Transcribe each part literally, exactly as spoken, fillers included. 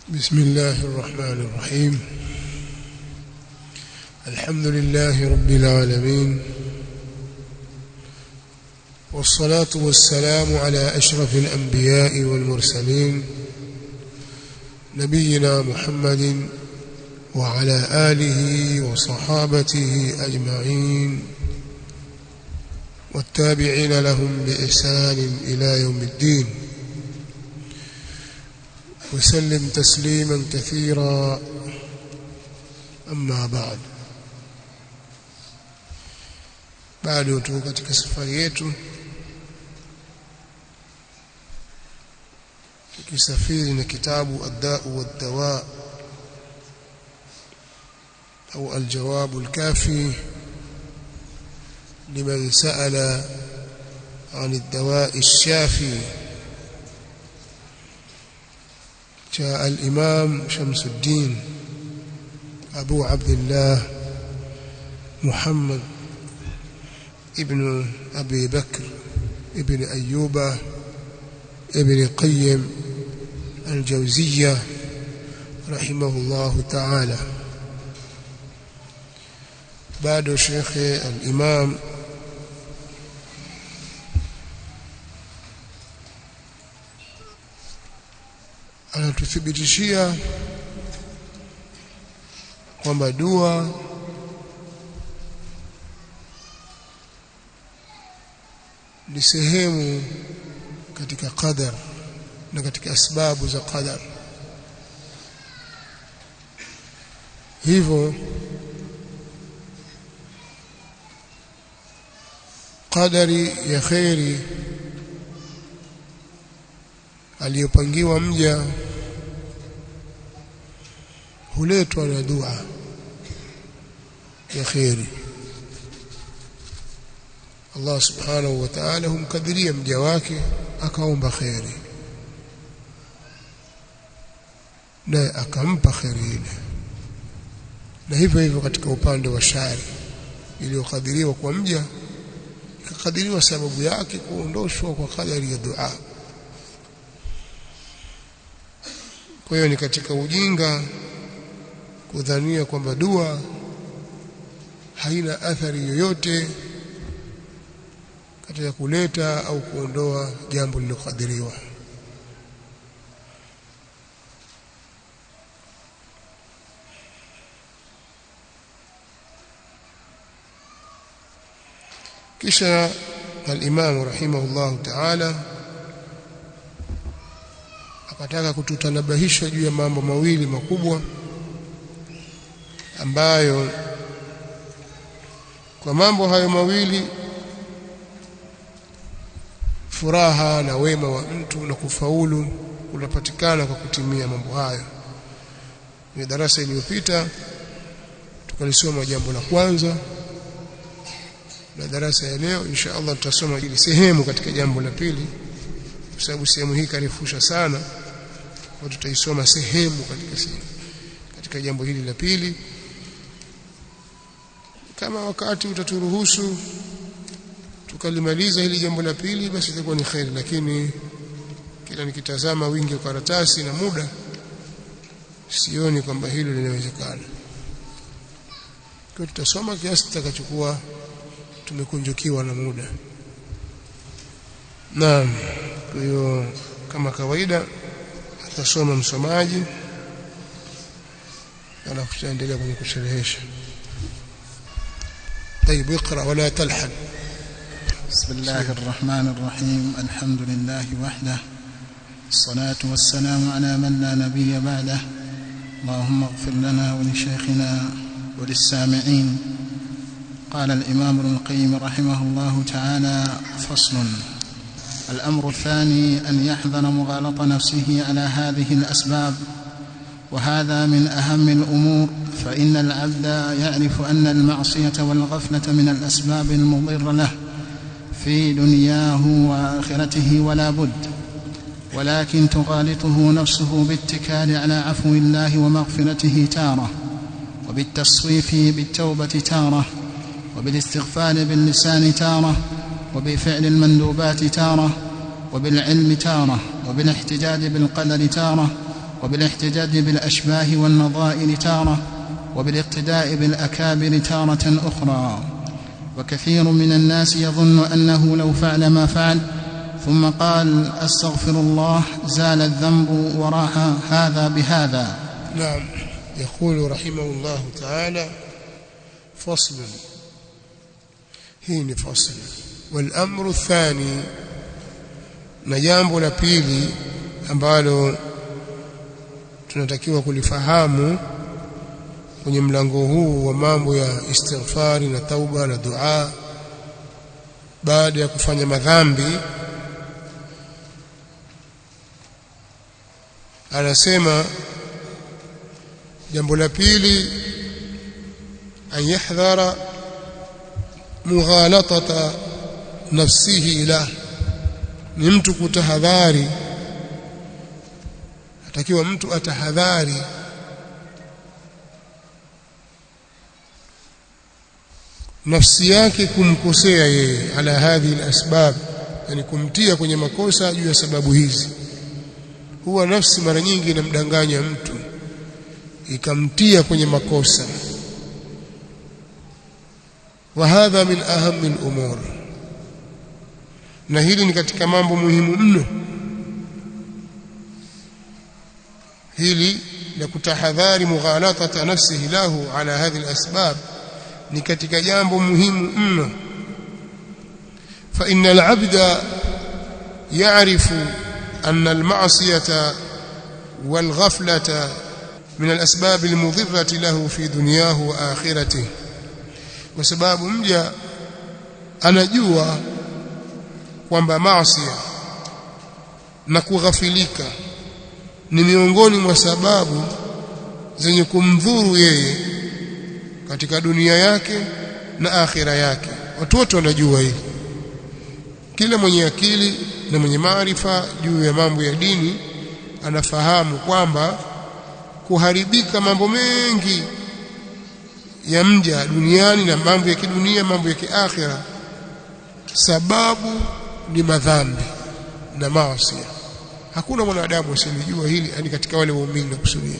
بسم الله الرحمن الرحيم. الحمد لله رب العالمين، والصلاة والسلام على أشرف الأنبياء والمرسلين نبينا محمد وعلى آله وصحابته أجمعين والتابعين لهم بإحسان إلى يوم الدين، وسلم تسليما كثيرا. أما بعد، bado tuko katika safari yetu tukisafiri na kitabu ad-da'u wad-dawa au al-jawab al-kafi liman sa'ala 'an ad-dawa'i ash-shafi جاء الإمام شمس الدين أبو عبد الله محمد ابن أبي بكر ابن أيوب ابن قيم الجوزية رحمه الله تعالى. بعد شيخ الإمام anatuthibitishia kwamba dua ni sehemu katika qadar na katika asbabu za qadar. Hivyo qadari ya khairi aliyopangiwa mja huletwa na dua ya khairi. Allah subhanahu wa ta'ala humkadiria mja wake akaomba khairi na akampa khairi ile, na hivyo hivyo katika upande wa shari iliyokadiriwa kwa mja ikakadiriwa sababu yake kuondoshwa kwa kadari ya dua. Kwa hiyo ni katika ujinga kudhania kwamba dua haina athari yoyote katika kuleta au kuondoa jambo lililokadiriwa. Kisha al-Imam rahimahullah ta'ala akataka kututanabahisha juu ya mambo mawili makubwa ambayo kwa mambo hayo mawili furaha na wema wa mtu na kufaulu unapatikana kwa kutimia mambo hayo. Ni darasa iliyopita tukalisoma jambo la kwanza, na darasa ya leo insha Allah tutasoma ile sehemu katika jambo la pili, kwa sababu sehemu hii karifusha sana, kwa tutaisoma sehemu katika sehemu katika jambo hili la pili. Kama wakati utaturuhusu tukalimaliza hili jambo la pili basi itakuwa ni khair, lakini kila nikitazama wingi wa karatasi na muda sioni kwamba hilo linawezekana. Kwa tutasoma kiasi tutakachokuwa tumekunjukiwa na muda. Naam, kwa hiyo kama kawaida tutasoma msomaji alafu tutaendelea kwenye kusherehesha. طيب اقرأ ولا تلحن. بسم الله الرحمن الرحيم. الحمد لله وحده، الصلاة والسلام على من لا نبي بعده. اللهم اغفر لنا ولشيخنا وللسامعين. قال الإمام ابن القيم رحمه الله تعالى: فصل. الأمر الثاني أن يحذر مغالطة نفسه على هذه الأسباب، وهذا من أهم الأمور، فإن العبد يعرف أن المعصية والغفلة من الأسباب المضرة له في دنياه وآخرته ولا بد، ولكن تغالطه نفسه باتكال على عفو الله ومغفرته تارة، وبالتصويف بالتوبة تارة، وبالاستغفار باللسان تارة، وبفعل المندوبات تارة، وبالعلم تارة، وبالاحتجاج بالقدر تارة، وبالاحتجاج بالأشباه والنظائر تارة وبالاقتداء بالأكابر تارة أخرى. وكثير من الناس يظن أنه لو فعل ما فعل ثم قال أستغفر الله زال الذنب وراح هذا بهذا. نعم. يقول رحمه الله تعالى فصل هين فصل. والأمر الثاني نجambo la pili ambalo tunatakiwa kulifahamu kwenye mlango huu wa mambo ya istighfari na tauba na dua baada ya kufanya madhambi, anasema jambo la pili an yahdhara mughalatata nafsihi ilah, ni mtu kutahadhari, atakiwa mtu atahadhari nafsi yake kumkosea yeye, ala hadhihi alasbab, yani kumtia kwenye makosa juu ya sababu hizi. Huwa nafsi mara nyingi inamdanganya mtu ikamtia kwenye makosa, wa hadha min ahammi al-umur, na hili ni katika mambo muhimu mno. Hili la kutahadhari mughalatata nafsihi lahu ala hadhihi al-asbab ni katika jambo muhimu mno. Fa innal abda ya'rifu anna al-ma'siyata wal ghaflata min al-asbab al-mudhirrati lahu fi dunyahu wa akhiratihi, kwa sababu mja anajua kwamba maasi na kughafilika ni miongoni mwa sababu zenye kumdhuru yeye katika dunia yake na akhira yake. Watu wote wanajua hili. Kila mwenye akili na mwenye maarifa juu ya mambo ya dini anafahamu kwamba kuharibika mambo mengi ya mja duniani na mambo ya kidunia, mambo ya kiakhira, sababu ni madhambi na maasi. Hakuna mwanadamu asiyejua hili, yani katika wale waumini na kusudia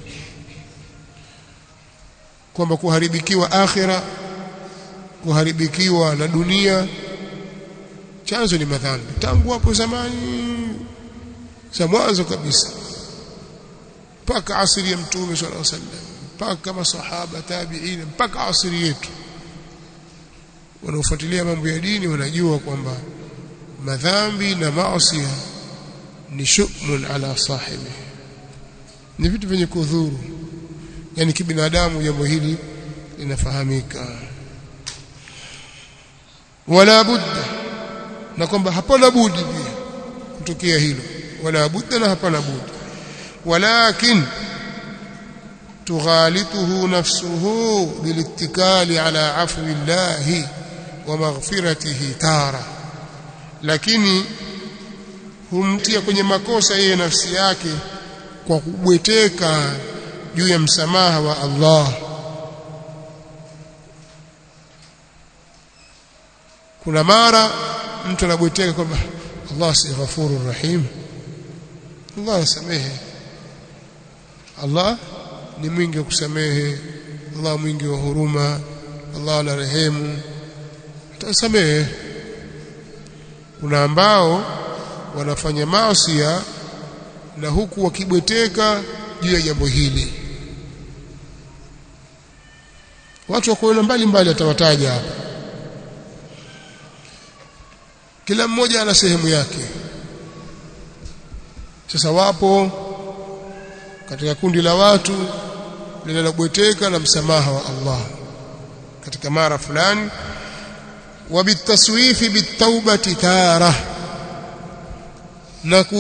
kwamba kuharibikiwa akhira, kuharibikiwa na dunia, chanzo ni madhambi. Tangu hapo zamani za mwanzo kabisa mpaka asiri ya Mtume sallallahu alaihi wasallam, mpaka masahaba tabi'in, mpaka asiri yetu, wanaofuatilia mambo ya dini wanajua kwamba madhambi na maasi ni shukmun ala sahibi, ni vitu vyenye kudhuru, yani kibinadamu jambo hili linafahamika. Wala budda, na kwamba hapana budi pia kutokea hilo, wala budda na hapana budi. Walakin tughalituhu nafsuhu bilittikali ala afwi llahi wa maghfiratihi tara, lakini humtia kwenye makosa yeye nafsi yake kwa kubweteka juu ya msamaha wa Allah. Kuna mara mtu anabweteka kwamba Allah si ghafurur rahim, Allah asamehe, Allah ni mwingi wa kusamehe, Allah mwingi wa huruma, Allah ana rehemu, atasamehe. Kuna ambao wanafanya maasi na huku wakibweteka juu ya jambo hili. Watu wa kuona mbali mbali atawataja hapa, kila mmoja ana sehemu yake. Sasa wapo katika kundi la watu linalobweteka na msamaha wa Allah katika mara fulani, wa bitaswifi bitawbati tara, na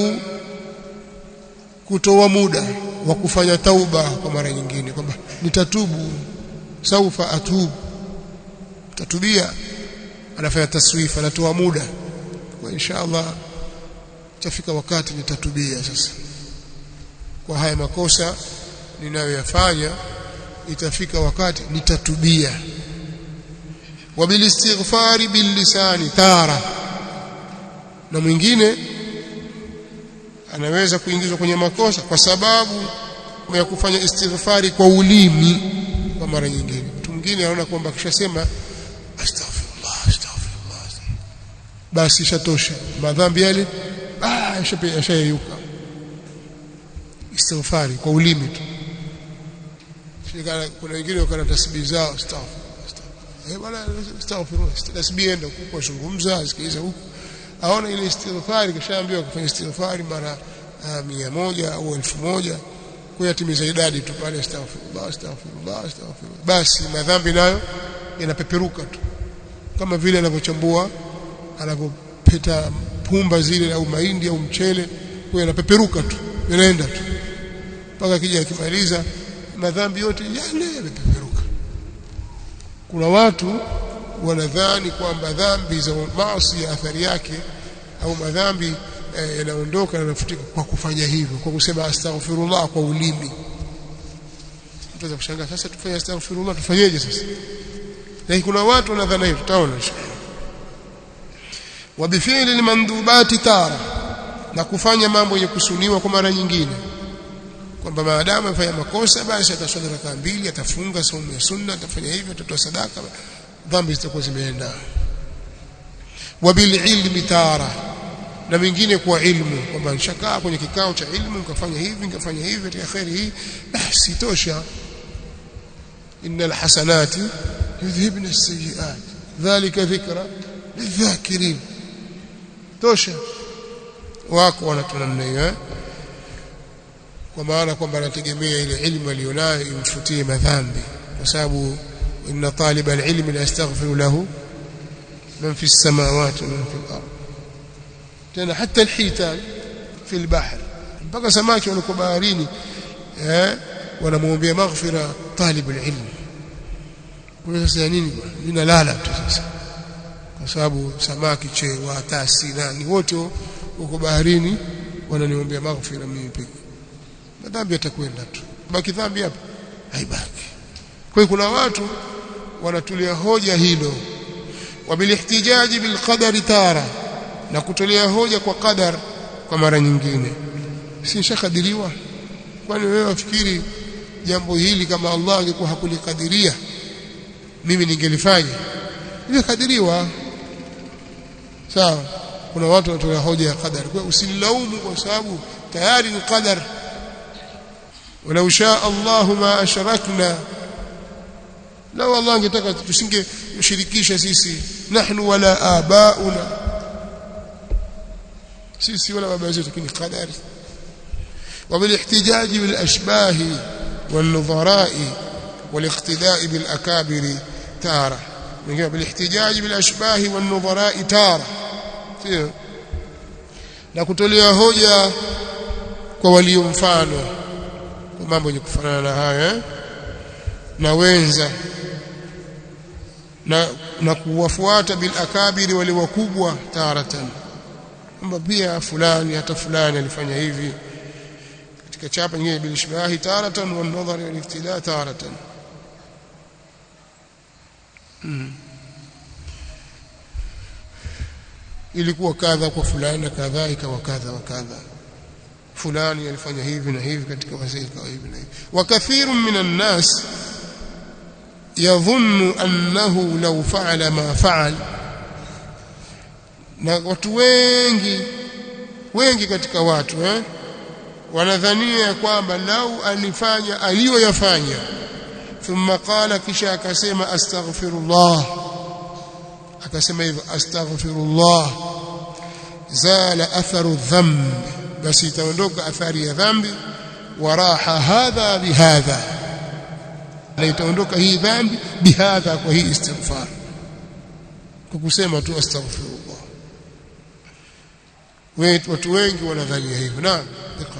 kutoa muda wa kufanya tauba kwa mara nyingine, kwamba nitatubu, saufa atubu, tatubia, anafanya taswifa, anatoa muda kwa inshallah tafika wakati nitatubia sasa kwa haya makosa ninayoyafanya, itafika wakati nitatubia. Wa bil istighfari bil lisani tara, na mwingine anaweza kuingizwa kwenye makosa kwa sababu ya kufanya istighfari kwa ulimi kwa mara nyingine. Mtu mwingine anaona kwamba akishasema astaghfirullah astaghfirullah basi ishatosha, madhambi yale ah yashayeyuka. Istighfari kwa ulimi tu. Shikana kuna wengine wakana tasbih zao astaghfirullah eh bwana astaghfirullah tasbih enda huko kuzungumza asikiza huko aona ile istighfari kishaambiwa kufanya istighfari mara mia moja au elfu moja kwa yatimiza idadi tu pale astaghfirullah astaghfirullah astaghfirullah basi madhambi nayo yanapeperuka tu kama vile anavyochambua anavopeta pumba zile au mahindi au mchele kwa yanapeperuka tu yanaenda tu mpaka kija akimaliza madhambi yote yale yamepeperuka. Kuna watu wanadhani kwamba dhambi za maasi athari yake au madhambi eh, yanaondoka na yanafutika kwa kufanya hivyo, kwa kusema astaghfirullah kwa ulimi. Mtu anaweza kushangaa sasa tufanye astaghfirullah tufanyeje sasa? Na kuna watu wanadhani hivyo, tutaona inshallah. Wa bifi'li almandubati tara, na kufanya mambo yenye kusuniwa kwa mara nyingine, kwamba maadamu amefanya makosa basi ataswali rakaa mbili, atafunga saumu ya sunna, atafanya hivyo, atatoa sadaka, dhambi zitakuwa zimeenda. Wa bil ilmi tara, na mingine kwa ilmu, kwamba nishakaa kwenye kikao cha ilmu nikafanya hivi nikafanya hivi katika khairi hii basi tosha. Innal hasanati yudhhibna as-sayyi'at dhalika dhikra lidhakirin, tosha. Wako wanatunamna hiyo, kwa maana kwamba anategemea ile ilmu aliyonayo imfutie madhambi, kwa sababu inna taliba al-ilmi la yastaghfiru lahu man fi as-samawati wa man fi al-ard. Tena hata al-hitan fi al-bahr, mpaka samaki wako baharini eh wanamuombea maghfira talib al-ilm. Kwa sasa nini bwana, ninalala tu sasa, kwa sababu samaki chewa tasi nani wote wako baharini wananiombea maghfira mimi pekee, madhambi yatakwenda tu, baki dhambi hapa haibaki. Kwa hiyo kuna watu wanatulia hoja hilo. Wabilihtijaji bilqadari tara, na kutolea hoja kwa qadar kwa mara nyingine. Si nishakadiriwa? Kwani wewe wafikiri jambo hili kama Allah angekuwa hakulikadiria mimi ningelifanya? Nimekadiriwa. Sawa. Kuna watu wanatolea hoja ya qadar. Kwa usilaumu kwa sababu tayari ni qadar. Walau shaa Allahu ma ashrakna, lao Allah angetaka tusinge mshirikisha sisi, nahnu wala abauna, sisi wala baba zetu, lakini qadari. وبالاحتجاج بالاشباه والنظراء والاقتداء بالاكابر تاره. من بالاحتجاج بالاشباه والنظراء تاره، na kutolea hoja kwa walio mfano, kwa mambo yenye kufanana na haya na wenza, na na kuwafuata bil akabiri wale wakubwa taratan, kwamba pia fulani hata fulani alifanya hivi, katika chapa nyingine bil ishbahi taratan wa an-nadhar wal iftila taratan. hmm. Ilikuwa kadha kwa fulani na kadha ikawa kadha wa kadha, fulani alifanya hivi na hivi katika wazee kwa hivi na hivi. Wa kathirun minan nas yadhunnu annahu law fa'ala ma fa'al, na watu wengi wengi katika watu eh wanadhania kwamba lau alifanya aliyoyafanya, thumma qala, kisha akasema astaghfirullah, akasema hivyo astaghfirullah, zala atharu dhanb, basi itaondoka athari ya dhambi, waraha hadha bihadha, na itaondoka hii dhambi bihadha, kwa hii istighfar, kwa kusema tu astaghfirullah. Watu wengi wanadhania hivyo. Naam, iqra.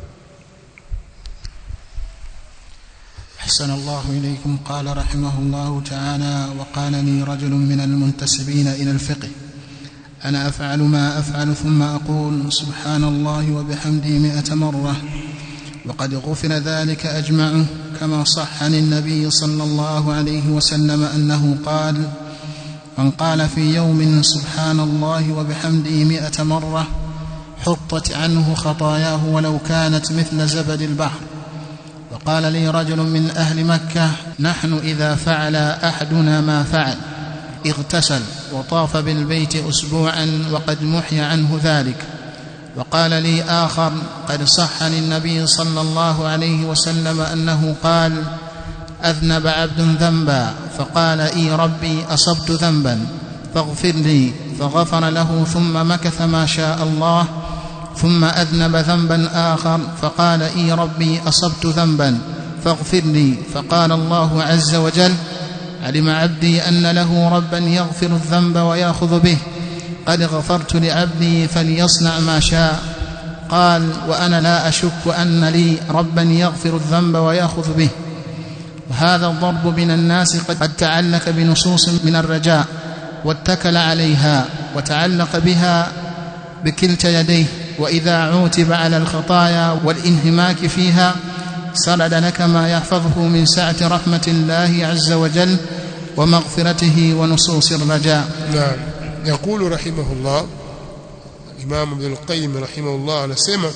أحسن الله إليكم. قال رحمه الله تعالى: وقال لي رجل من المنتسبين إلى الفقه: أنا أفعل ما أفعل ثم أقول سبحان الله وبحمده مئة مرة، وقد غفر ذلك أجمعه، كما صح عن النبي صلى الله عليه وسلم أنه قال: من قال في يوم سبحان الله وبحمده مئة مرة حطت عنه خطاياه ولو كانت مثل زبد البحر. وقال لي رجل من أهل مكة: نحن إذا فعل أحدنا ما فعل اغتسل وطاف بالبيت أسبوعا وقد محي عنه ذلك. وقال لي آخر: قد صح عن النبي صلى الله عليه وسلم أنه قال: أذنب عبد ذنبا فقال: إي ربي أصبت ذنبا فاغفر لي، فغفر له ثم مكث ما شاء الله، ثم أذنب ذنبا آخر فقال: إي ربي أصبت ذنبا فاغفر لي، فقال الله عز وجل: علم عبدي أن له ربا يغفر الذنب ويأخذ به، قد غفرت لعبدي فليصنع ما شاء. قال: وأنا لا أشك أن لي ربا يغفر الذنب ويأخذ به. وهذا الضرب من الناس قد تعلق بنصوص من الرجاء واتكل عليها وتعلق بها بكلتا يديه، وإذا عوتب على الخطايا والانهماك فيها سرد لك ما يحفظه من سعة رحمة الله عز وجل ومغفرته ونصوص الرجاء. نعم. يقول رحمه الله الإمام ابن القيم رحمه الله نسمع: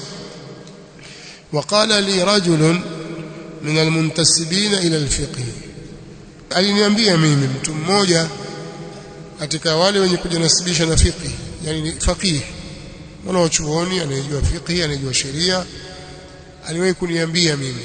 وقال لي رجل من المنتسبين إلى الفقه. aliniambia mimi mtu mmoja katika wale wenye kujinasibisha na fiqh, yani faqih, mwanachuoni anayejua fiqh, anayejua sheria, aliwahi kuniambia mimi: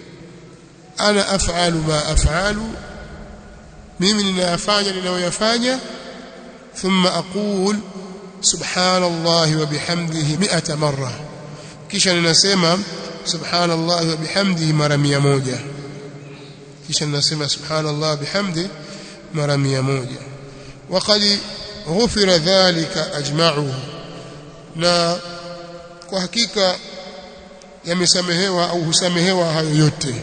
ana af'alu ma af'alu, mimi ninayafanya ninayoyafanya, thumma aqul subhanallahi wa bihamdihi mi'ata marra, kisha ninasema subhanallahi wa bihamdihi mara mia moja, kisha ninasema subhanallah bihamdi mara mia moja. Waqad ghufira dhalika ajma'uhu, na kwa hakika yamesamehewa au husamehewa hayo yote.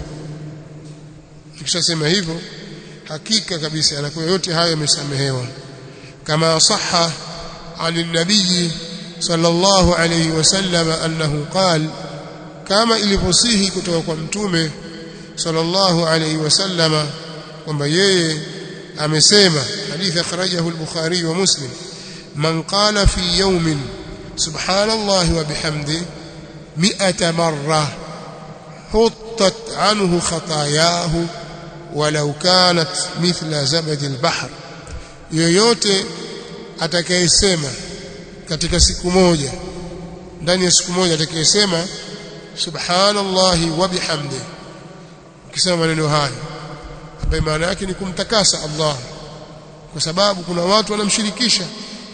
Tukishasema hivyo hakika kabisa yanakuwa yote hayo yamesamehewa. Kama sahha an nabii sallallahu alayhi wasallam annahu qala, kama ilivyosihi kutoka kwa mtume sallallahu alayhi wasallama kwamba yeye amesema, hadithi akhrajahu al-Bukhari wa Muslim: man qala fi yawmin subhanallahi wa bihamdihi mi'ata marra huttat anhu khatayahu walau kanat mithla zabad al-bahr. Yoyote atakayesema katika siku moja, ndani ya siku moja atakayesema subhanallahi wa bihamdihi, ukisema maneno haya ambayo maana yake ni kumtakasa Allah, kwa sababu kuna watu wanamshirikisha,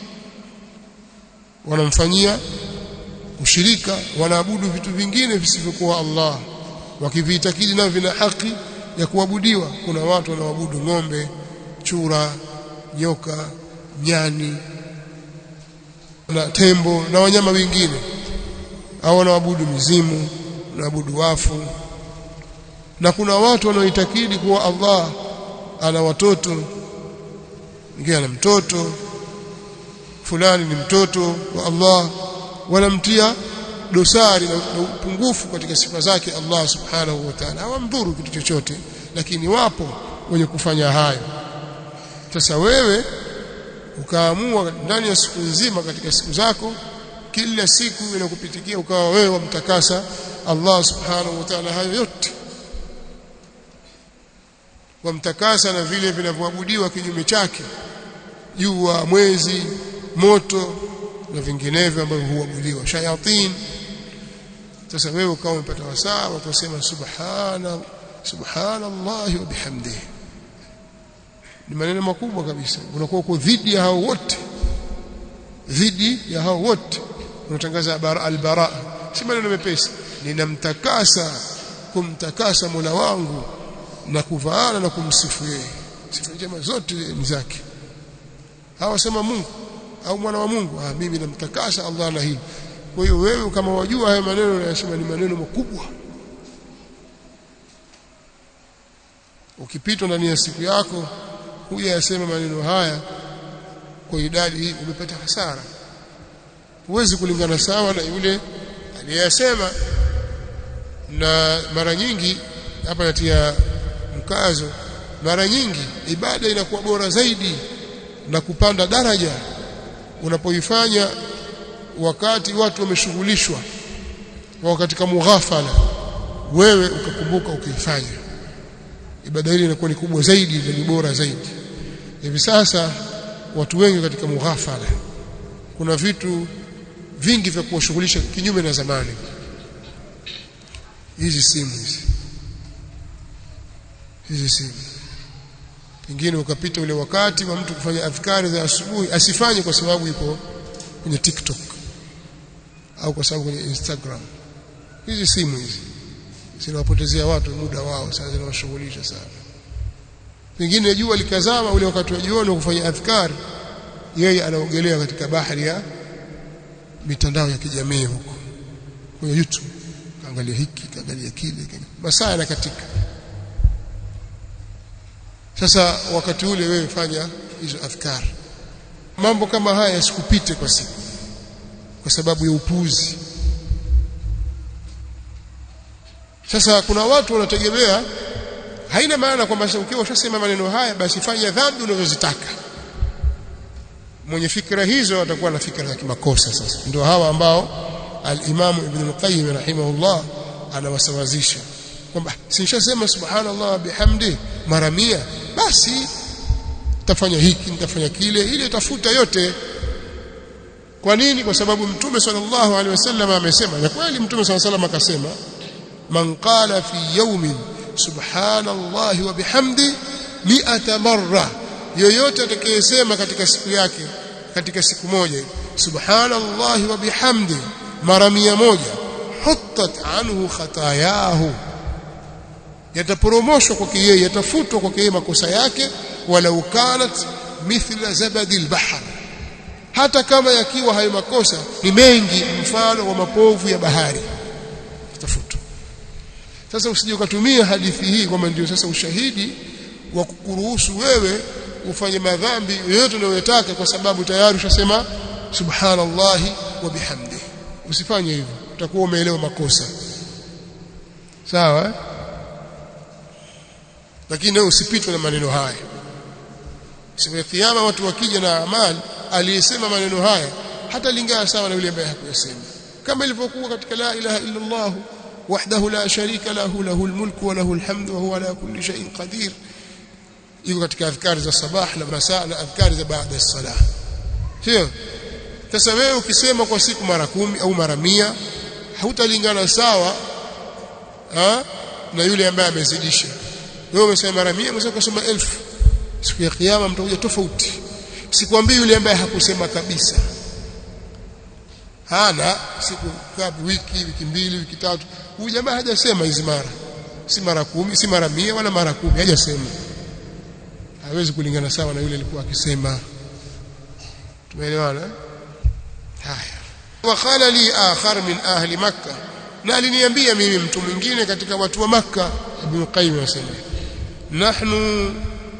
wanamfanyia ushirika, wanaabudu vitu vingine visivyokuwa Allah, wakivitakidi nao vina haki ya kuabudiwa. Kuna watu wanaabudu ng'ombe, chura, nyoka, nyani na tembo na wanyama wengine, au wanaabudu mizimu, wanaabudu wafu. Na kuna watu wanaoitakidi kuwa Allah ana watoto, mwingine ana mtoto fulani, ni mtoto wa Allah, wanamtia dosari na upungufu katika sifa zake Allah subhanahu wa ta'ala. Hawamdhuru kitu chochote, lakini wapo wenye kufanya hayo. Sasa wewe ukaamua ndani ya siku nzima, katika siku zako, kila siku inakupitikia ukawa wewe wamtakasa Allah subhanahu wa ta'ala hayo yote, wamtakasa na vile vinavyoabudiwa kinyume chake, jua, mwezi, moto na vinginevyo ambavyo huabudiwa, shayatin. Sasa wewe ukawa umepata wasaa wa kusema subhana subhanallahi wa bihamdihi, ni maneno makubwa kabisa. Unakuwa uko dhidi ya hao wote, dhidi ya hao wote unatangaza albara. Si maneno mepesi, ninamtakasa, kumtakasa Mola wangu na kuvaana na kumsifu yeye, sifa njema zote ni zake. Hawasema Mungu au mwana wa Mungu, ah, mimi namtakasa Allah na hili. Kwa hiyo wewe kama wajua haya maneno unayosema ni maneno makubwa, ukipitwa ndani ya siku yako huja yasema maneno haya kwa idadi hii, umepata hasara. Huwezi kulingana sawa na yule aliyesema. Na mara nyingi hapa natia mkazo, mara nyingi ibada inakuwa bora zaidi na kupanda daraja unapoifanya wakati watu wameshughulishwa wao katika mughafala, wewe ukakumbuka ukaifanya, ibada ile inakuwa ni kubwa zaidi na ni bora zaidi. Hivi sasa watu wengi katika mughafala, kuna vitu vingi vya kuwashughulisha kinyume na zamani. Hizi simu hizi hizi simu pengine ukapita ule wakati wa mtu kufanya adhkari za asubuhi asifanye kwa sababu yuko kwenye TikTok au kwa sababu kwenye Instagram. Hizi simu hizi zinawapotezea watu muda wao, sasa zinawashughulisha sana. Pengine jua likazama ule wakati wa jioni kufanya adhkari, yeye anaogelea katika bahari ya mitandao ya kijamii huko kwenye YouTube, kaangalia hiki kaangalia kile, masaa yanakatika. Sasa wakati ule wewe fanya hizo adhkar. Mambo kama haya yasikupite kwa siku kwa sababu ya upuzi. Sasa kuna watu wanategemea, haina maana kwamba ukiwa ushasema maneno haya basi fanya dhambi unazozitaka. Mwenye fikra hizo atakuwa na fikra za kimakosa. Sasa ndio hawa ambao al-Imam Ibn al-Qayyim rahimahullah anawasawazisha kwamba sinshasema subhanallah bihamdi mara mia, basi tafanya hiki nitafanya kile, ile tafuta yote. Kwa nini? Kwa sababu Mtume sallallahu alaihi wasallam amesema, na kweli Mtume sallallahu alaihi wasallam akasema, man qala fi yawmin subhanallahi wa bihamdi mi'ata marra, yoyote atakayesema katika siku yake, katika siku moja subhanallahi wa bihamdi mara mia moja, huttat anhu khatayahu, yataporomoshwa kwake yeye, yatafutwa kwake yeye makosa yake, walau kanat mithla zabadil bahr, hata kama yakiwa hayo makosa ni mengi mfano wa mapovu ya bahari, yatafutwa. Sasa usije ukatumia hadithi hii kwamba ndio sasa ushahidi wa kukuruhusu wewe ufanye madhambi yoyote unayotaka kwa sababu tayari ushasema subhanallahi wa bihamdi. Usifanye hivyo, utakuwa umeelewa makosa. Sawa eh? Lakini usipitwe na maneno haya. Siku ya kiyama watu wakija na amali, aliyesema maneno haya hata lingana sawa na yule ambaye hakuyasema, kama ilivyokuwa katika la ilaha illa Allah wahdahu la sharika lahu lahul mulku wa lahul hamdu wa huwa ala kulli shay'in qadir, iko katika adhkari za sabah na masaa na adhkari za baada ya salah. Sio? Sasa wewe ukisema kwa siku mara kumi au mara mia hautalingana sawa ha? na yule ambaye amezidisha. Wewe umesema mara mia, umesema kusema elfu. Siku ya kiyama mtakuja tofauti. Sikwambii yule ambaye hakusema kabisa. Hana siku ngapi, wiki, wiki mbili, wiki tatu. Huyu jamaa hajasema hizi mara. Si mara kumi, si mara mia wala mara kumi, hajasema. Hawezi kulingana sawa na yule alikuwa akisema. Tumeelewana? Haya. Wa qala li akhar min ahli Makkah, na aliniambia mimi mtu mwingine katika watu wa Makkah. Ibn Qayyim anasema, nahnu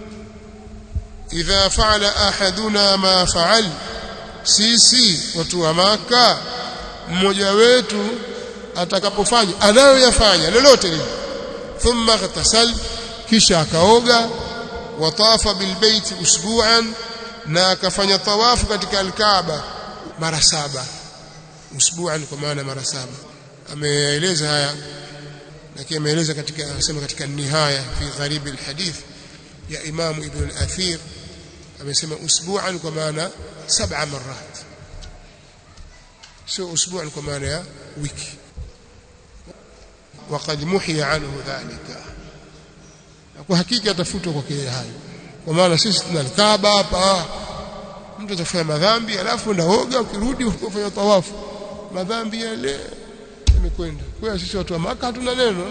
idha fa'ala ahaduna ma fa'al, sisi watu wa Makkah mmoja wetu atakapofanya anayoyafanya lolote lile, thumma ghatasal, kisha akaoga, watafa bilbayt usbu'an, na akafanya tawafu katika al-Kaaba mara saba. Usbu'an kwa maana mara saba. Ameeleza haya, lakini ameeleza katika, anasema katika nihaya fi gharib al-hadith ya Imam Ibn al-Athir, amesema usbu'an kwa maana sab'a marat, sio usbu'an kwa maana ya wiki. Waqad muhiya anhu dhalika, kwa hakika atafutwa kwa kile hayo, kwa maana sisi tuna al-Kaaba hapa. Mtu atafanya madhambi alafu ndaoga, ukirudi ufanye tawafu, madhambi yale yamekwenda. Kwa sisi watu wa Makkah hatuna neno.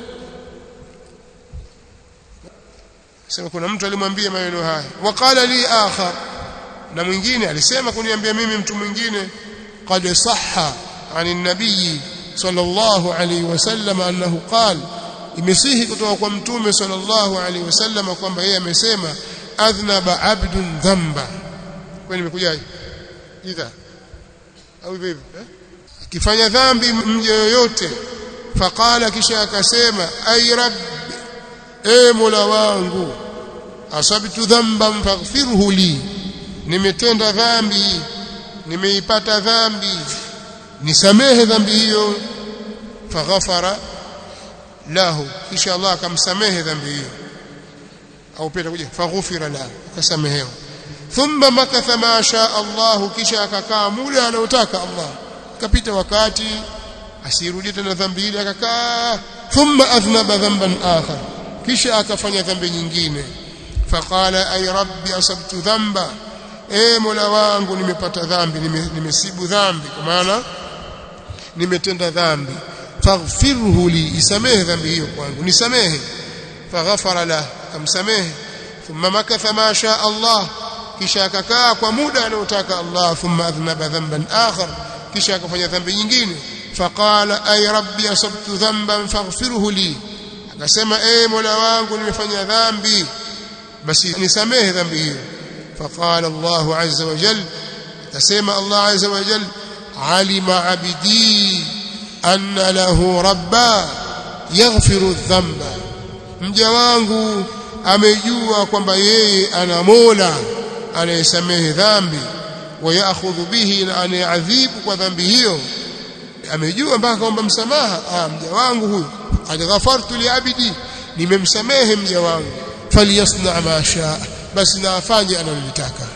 Sema kuna mtu alimwambia maneno haya, waqala li akhar, na mwingine alisema kuniambia mimi mtu mwingine, qad sahha ani nabii sallallahu alayhi wasallam annahu qala, imesihi kutoka kwa mtume sallallahu alayhi wasallam kwamba yeye amesema, adhnaba abdun dhanba. Kwani nimekujaje idha au vipi eh? Akifanya dhambi mja yoyote, faqala, kisha akasema, ay rabb, e mola wangu, asabtu dhanban faghfirhu li, nimetenda dhambi, nimeipata dhambi, nisamehe dhambi hiyo. Faghafara lahu, kisha Allah akamsamehe dhambi hiyo, au pia kuja faghufira lahu, akasamehewa. Thumma makatha ma shaa Allah, kisha akakaa muda anaotaka Allah, kapita wakati asirudie tena dhambi ile, akakaa. Thumma adhnaba dhanban akhar, kisha akafanya dhambi nyingine. Faqala ay rabbi asabtu dhanba, e Mola wangu nimepata dhambi, nimesibu dhambi, kwa maana nimetenda dhambi. Faghfirhu li, isamehe dhambi hiyo kwangu, nisamehe. Faghafara la, kamsamehe. Thumma makatha ma shaa Allah, kisha akakaa kwa muda anaotaka Allah. Thumma adhnaba dhanban akhar, kisha akafanya dhambi nyingine. Faqala ay rabbi asabtu dhanban faghfirhu li, akasema e Mola wangu nimefanya dhambi, basi nisamehe dhambi hiyo. Faqala Allahu azza wa jalla, akasema Allah azza wa jalla, alima abdi anna lahu rabba yaghfiru dhanba, mja wangu amejua kwamba yeye ana Mola anayesamehe dhambi, wa yaakhudhu bihi, na anayeadhibu kwa dhambi hiyo. Amejua mpaka kwamba msamaha, ah, mja wangu huyu qad ghafartu li abdi, nimemsamehe mja wangu. Falyasna ma shaa, basi na afanye analotaka.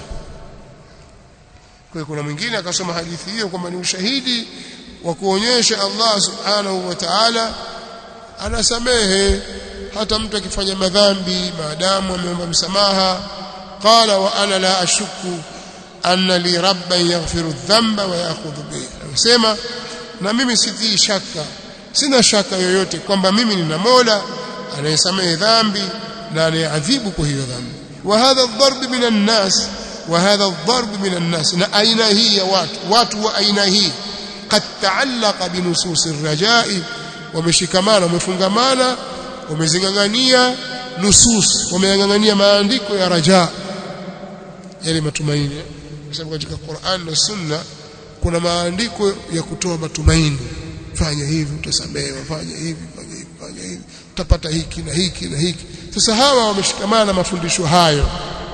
Kwa kuna mwingine akasoma hadithi hiyo kwamba ni ushahidi wa kuonyesha Allah subhanahu wa ta'ala anasamehe hata mtu akifanya madhambi maadamu ameomba msamaha. Qala wa ana la ashukku anna li rabban yaghfiru dhanba wa ya'khudhu bihi, anasema na mimi sitii shaka, sina shaka yoyote kwamba mimi nina Mola anayesamehe dhambi na anayeadhibu kwa hiyo dhambi. Wa hadha ad-darb min an-nas, wa hadha ad-darb min an-nas, na aina hii ya watu watu wa aina hii qad ta'allaqa bi nusus ar-raja'i, wameshikamana, wamefungamana, wamezingangania nusus, wameyangangania maandiko ya raja, yale matumaini. Kwa sababu katika Qur'an na Sunna kuna maandiko ya kutoa matumaini, fanya hivi utasamehewa, fanya hivi, fanya hivi, fanya hivi utapata hiki na hiki na hiki. Sasa hawa wameshikamana na mafundisho hayo,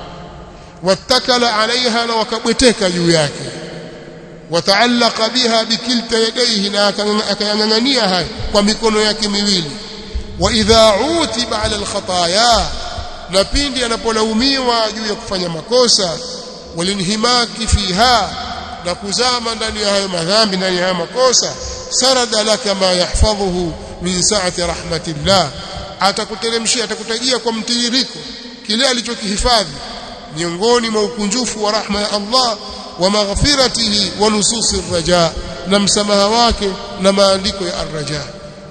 watakala alaiha, na wakabweteka juu yake, wataallaqa biha bikilta yadayhi, na akayangangania hayo kwa mikono yake miwili. Wa idha utiba ala alkhataya, na pindi anapolaumiwa juu ya kufanya makosa, walinhimaki fiha, na kuzama ndani ya hayo madhambi, ndani ya hayo makosa, sarada laka ma yahfadhuhu min sa'ati rahmatillah, atakuteremshia, atakutajia kwa mtiririko kile alichokihifadhi miongoni mwa ukunjufu wa rahma ya Allah, wa maghfiratihi wa nususi raja, na msamaha wake na maandiko ya ar-raja.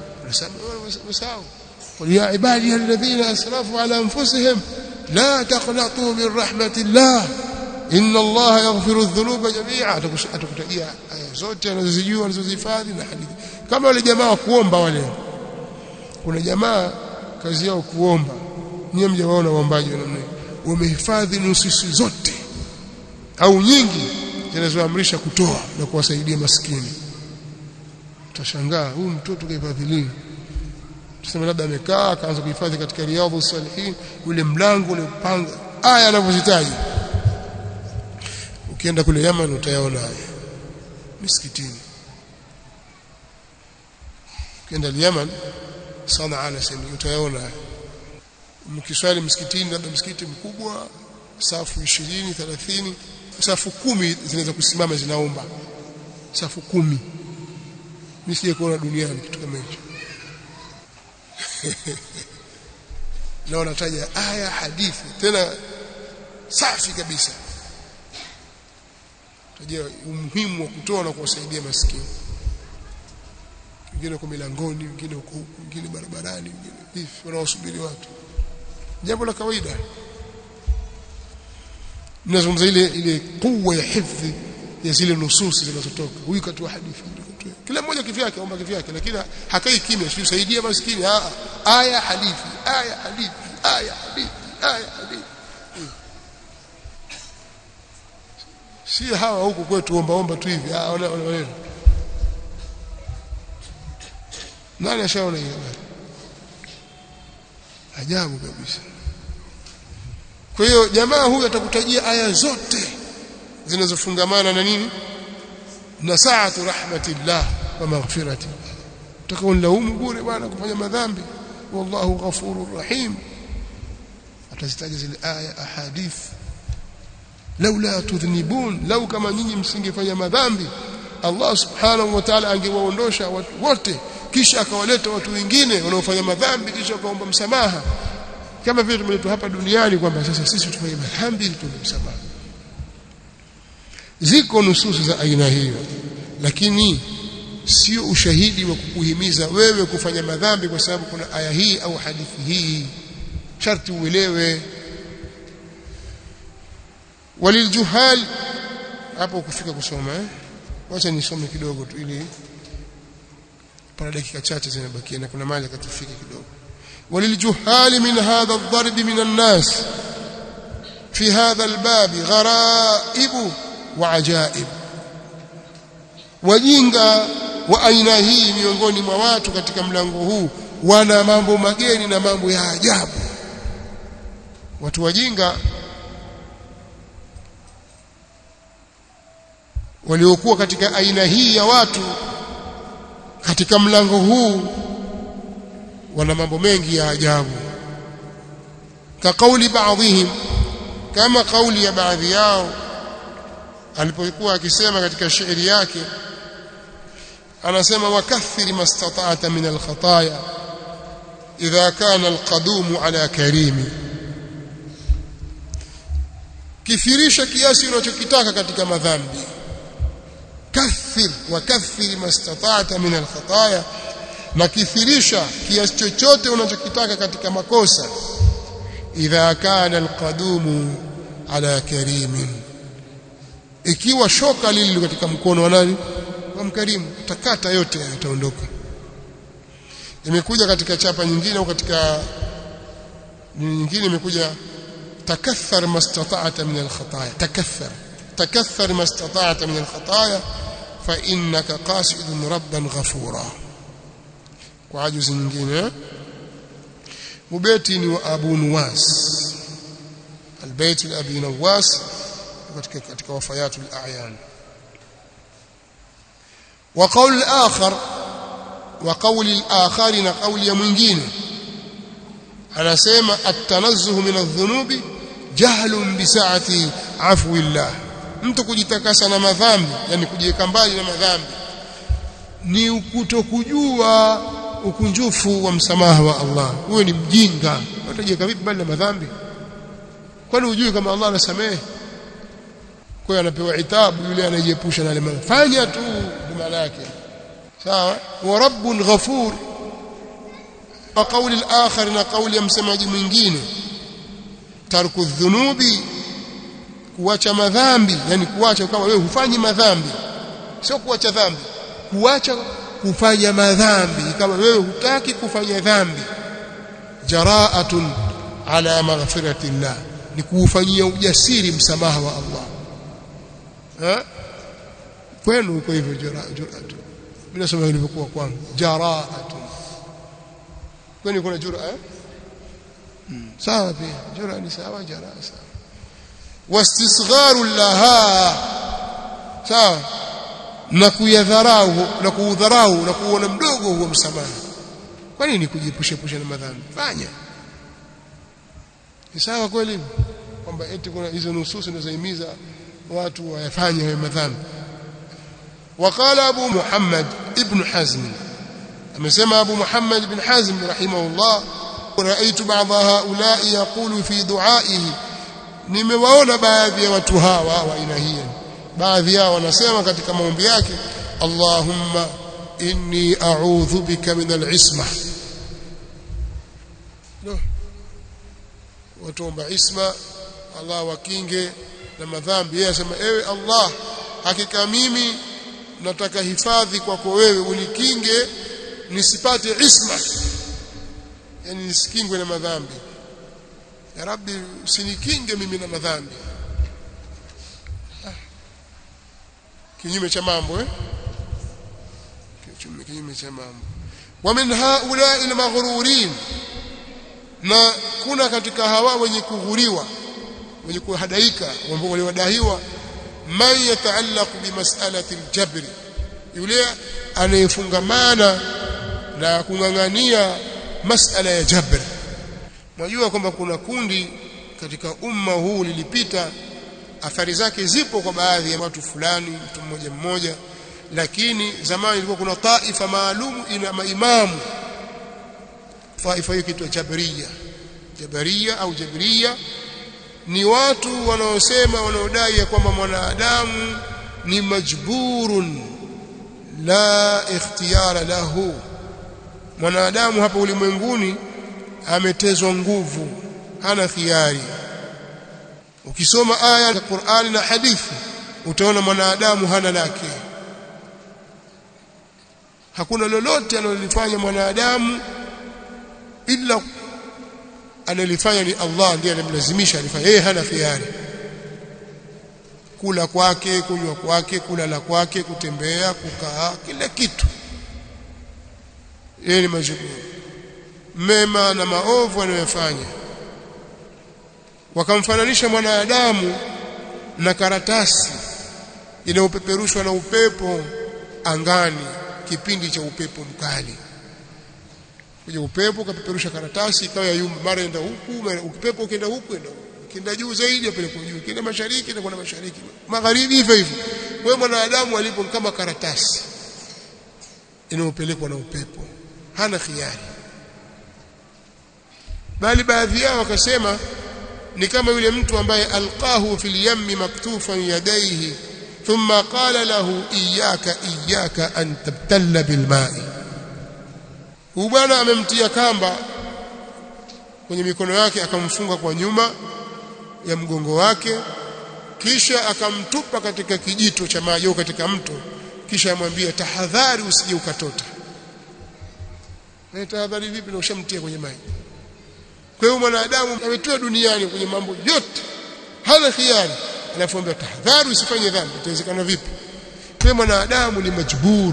Msao qul ya ibadi alladhina asrafu ala anfusihim la taqnatu min rahmatillah inna Allah yaghfiru adh-dhunuba jami'a. Atakutajia aya zote anazozijua, anazozihifadhi na hadithi. Kama wale jamaa wa kuomba wale, kuna jamaa kazi yao kuomba, nyinyi mjawaona waombaji wa namna hiyo, wamehifadhi nususi zote au nyingi zinazoamrisha kutoa na kuwasaidia maskini. Utashangaa huyu mtoto kahifadhi lini? Tuseme labda amekaa akaanza kuhifadhi katika Riyadhus Salihin, ule mlango ule panga aya anavyozitaji. Ukienda kule Yaman utayaona haya misikitini. Ukienda Yaman Sanaa na sehemu utayaona haya. Mkiswali msikitini, labda msikiti mkubwa safu ishirini thelathini, safu kumi zinaweza kusimama zinaomba, safu kumi. Nisije kuona duniani kitu kama hicho. Leo nataja aya hadithi tena safi kabisa, tajia umuhimu wa kutoa na kuwasaidia maskini. Wengine kwa milangoni, wengine huko huko, wengine barabarani, wengine hivi wanaosubiri watu, jambo la kawaida. Ninazungumza ile ile kuwa ya hifdhi ya zile nususi zinazotoka. Huyu katoa hadithi, kila mmoja kivyake, aomba kivyake, lakini hakai kimya, si usaidia maskini. Ah, aya hadithi, aya hadithi, aya hadithi, aya hadithi. Si hawa huko kwetu omba omba tu hivi. Ah, ona ona. Nani ashaona hiyo? Ajabu kabisa. Kwa hiyo jamaa huyu atakutajia aya zote zinazofungamana na nini? na saatu rahmatillah wa maghfirati utakalaumu bure bwana kufanya madhambi wallahu ghafurur rahim atazitaja zile aya ahadith laula tudhnibun law kama nyinyi msingefanya madhambi Allah subhanahu wa ta'ala angewaondosha watu wote kisha akawaleta watu wengine wanaofanya madhambi kisha akaomba msamaha kama vile tumeletwa hapa duniani kwamba sasa sisi tufanye madhambi ili tuombe msamaha. Ziko nususu za aina hiyo lakini sio ushahidi wa kukuhimiza wewe kufanya madhambi kwa sababu kuna aya hii au hadithi hii. Sharti uelewe. Waliljuhal hapo kufika kusoma eh wacha nisome kidogo tu ili para dakika chache zinabakia na kuna mali katufike kidogo. وللجهال من هذا الضرب من الناس في هذا الباب غرائب وعجائب wajinga wa aina hii miongoni mwa watu katika mlango huu wana mambo mageni na mambo ya ajabu. Watu wajinga waliokuwa katika aina hii ya watu katika mlango huu wana mambo mengi ya ajabu. Ka kauli baadhihim, kama kauli ya baadhi yao alipokuwa akisema katika shairi yake anasema wakathiri mastata'ata min alkhataya idha kana alqadumu ala karimi, kithirisha kiasi unachokitaka katika madhambi. Kathir wa kathiri mastata'ata min alkhataya, na kithirisha kiasi chochote unachokitaka katika makosa. Idha kana alqadumu ala karimin, ikiwa shoka lile katika mkono wa nani? Wa mkarimu, takata yote yataondoka. Imekuja katika chapa nyingine au katika nyingine imekuja takathar mastata'ata min alkhataya, takathar takathar mastata'ata min alkhataya fa innaka qasidun rabban ghafura. Kwa ajuzi nyingine mubeti ni wa Abu Nuwas, albayt al-Abi Nawas katika katika wafayatul a'yan. Wa qawl al-akhar, wa qawl al-akhar na qawli ya mwingine anasema at-tanazzuh min adh-dhunubi jahlun bi sa'ati afwillah, mtu kujitakasa na madhambi, yani kujiweka mbali na madhambi ni kutokujua ukunjufu wa msamaha wa Allah. Wewe ni mjinga, utajiweka vipi mbali na madhambi? Kwani hujui kama Allah anasamehe? Kwa hiyo anapewa itabu yule anajiepusha na lema. Fanya tu maana yake. Sawa? Wa rabbun ghafur. Wa qawli al-akhar, na qawli ya msemaji mwingine tarku dhunubi, kuacha madhambi, yani kuacha kama wewe hufanyi madhambi, sio kuacha dhambi, kuacha kufanya madhambi kama wewe hutaki kufanya dhambi. Jaraatun ala maghfiratillah, ni kuufanyia ujasiri msamaha wa Allah. Ha? Kwenu uko hivyo jaraatu. Mimi nasema ilivyokuwa kwangu jaraatu. Kwani kuna jura eh? Hmm. Sawa pia, jura ni sawa, jaraa sawa. Wastisgharu laha, sawa, na kuyadharau na kuudharau na kuona mdogo huo msamaha. Kwa nini kujipushepusha na madhambi? Fanya. Ni sawa kweli kwamba eti kuna hizo nususi zinazohimiza watu wayafanye hayo madhambi. Waqala Abu Muhammad ibn Hazm, amesema Abu Muhammad ibn Hazm rahimahullah, raaitu ba'dha haula'i yaqulu fi du'a'ihi, nimewaona baadhi ya watu hawa wa aina hii, baadhi yao wanasema katika maombi yake, Allahumma inni a'udhu bika min al-isma. No, watuomba isma, Allah wakinge na madhambi. Yeye asema, ewe Allah, hakika mimi nataka hifadhi kwako wewe, unikinge nisipate isma, yani nisikingwe na madhambi. Ya Rabbi, usinikinge mimi na madhambi. Kinyume cha mambo eh kinyume cha mambo. Wa min haula'i al-maghrurin, na kuna katika hawa wenye kughuriwa, wenye kuhadaika, ambao waliwadahiwa man yataallaq bimas'alati al-jabr, yule anayefungamana na kungangania masala ya jabr. Unajua kwamba kuna kundi katika umma huu lilipita, athari zake zipo kwa baadhi ya watu fulani, mtu mmoja mmoja, lakini zamani ilikuwa kuna taifa maalum ina maimamu. Taifa hiyo kitu Jabariya. Jabariya au Jabariya ni watu wanaosema, wanaodai kwamba mwanadamu ni majburun la ikhtiyara lahu. Mwanadamu hapa ulimwenguni ametezwa nguvu, hana khiari. Ukisoma aya za Qur'ani na hadithi utaona mwanadamu hana lake. Hakuna lolote analolifanya mwanadamu ila analifanya ni Allah ndiye anamlazimisha alifanye. Yeye hana khiari. Kula kwake, kunywa kwake, kulala kwake, kutembea, kukaa, kila kitu yeye ni majbur. Mema na maovu anayofanya, wakamfananisha mwanadamu na karatasi inayopeperushwa na upepo angani kipindi cha upepo mkali. Kuja upepo kapeperusha karatasi ikawa yumba, mara enda huku, mara upepo ukienda huku enda huku, kienda juu zaidi apeleke juu, kienda mashariki na kwenda mashariki, magharibi, hivyo hivyo. Kwa mwanadamu alipo kama karatasi inayopelekwa na upepo, hana khiari. Bali baadhi yao wakasema ni kama yule mtu ambaye alqahu fil yammi maktufan yadayhi thumma qala lahu iyyaka iyyaka an tabtalla bil ma'i. Huyu bwana amemtia kamba kwenye mikono yake, akamfunga kwa nyuma ya mgongo wake, kisha akamtupa katika kijito cha maji au katika mto, kisha amwambia tahadhari usije ukatota. Na tahadhari vipi na ushamtia kwenye maji? Kwa hiyo mwanadamu ametoa duniani kwenye mambo yote, hana khiari, alafu ambaye tahadhari usifanye dhambi. Itawezekana vipi? Kwa mwanadamu ni majbur.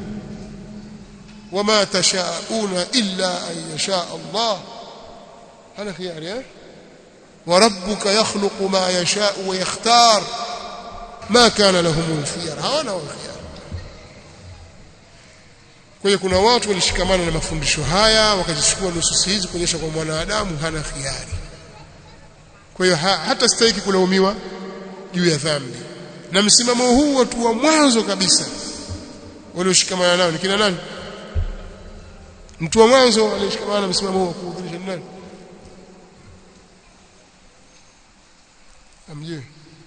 Wama tashauna illa an yasha Allah, hana khiari. eh wa rabbuka yakhluqu ma yasha wa yakhtar ma kana lahum al-khiyar, hawana khiyar. Kwa hiyo kuna watu walishikamana na mafundisho haya, wakazichukua nususi hizi kuonyesha kwa mwanadamu hana khiari. Kwa hiyo ha, hata stahiki kulaumiwa juu ya dhambi. Na msimamo huu watu wa mwanzo kabisa walioshikamana nao ni kina nani? Mtu wa mwanzo alishikamana na msimamo huu kuudhirisha nani? Amjue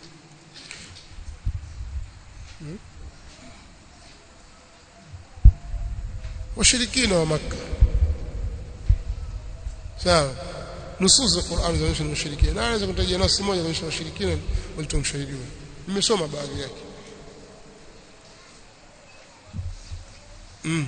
hmm? washirikina wa Makka. Sawa, nusus za Qur'an zinaonyesha ni washirikina. Na anaweza kutajia nasi moja kuonyesha washirikina walitoa ushahidi huo. Nimesoma baadhi yake. Mm.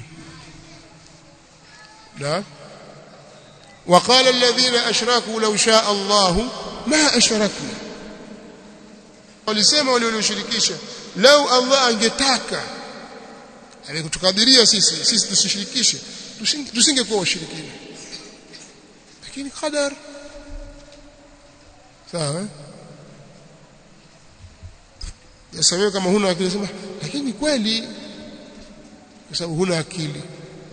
Na وقال الذين اشركوا لو شاء الله ما اشركنا, walisema wale walioshirikisha, lau Allah angetaka alikutukadiria sisi sisi tusishirikishe, tusingekuwa washirikina. Lakini qadar. Sawa, yasamehe kama huna akili, sema lakini kweli, kwa sababu huna akili.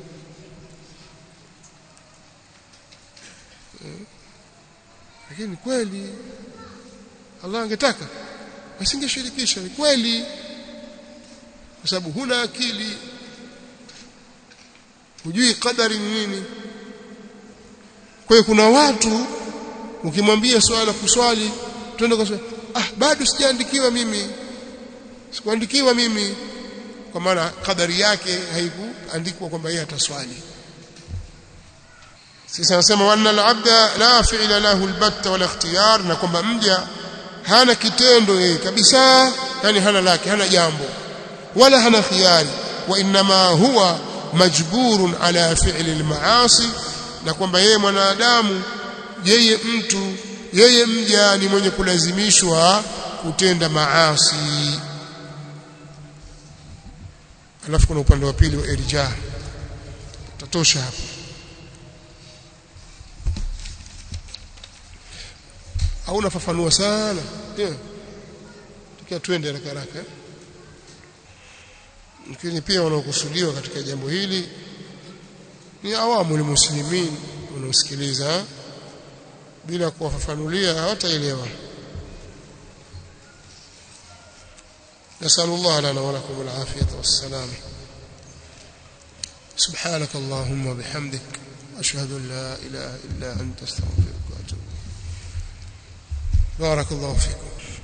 Lakini kweli Allah angetaka asingeshirikisha, ni kweli, kwa sababu huna akili, hujui qadari ni nini. Kwa hiyo kuna watu ukimwambia swala kuswali, twende kwa swali, ah bado sijaandikiwa mimi, sikuandikiwa mimi, kwa maana qadari yake haikuandikwa kwamba yeye ataswali. Sisi nasema wanna al-abda la fi'la lahu al-batta wala ikhtiyar, na kwamba mja hana kitendo yeye kabisa, yani hana lake, hana jambo wala hana khiyari. Wa inma huwa majburun ala fi'li al-ma'asi, na kwamba yeye mwanadamu, yeye mtu, yeye mja ni mwenye kulazimishwa kutenda maasi. Alafu kuna upande wa pili wa irja. Tatosha hapo. Hauna fafanua sana. Ndio. kia twende haraka haraka. Lakini pia wanaokusudiwa katika jambo hili ni awamu ni muslimin wanaosikiliza, bila kuwafafanulia hawataelewa. Nasallallahu lana wa lakum al-afiyata was-salam. سبحانك اللهم وبحمدك أشهد أن لا إله إلا أنت استغفرك وأتوب إليك. بارك الله فيكم.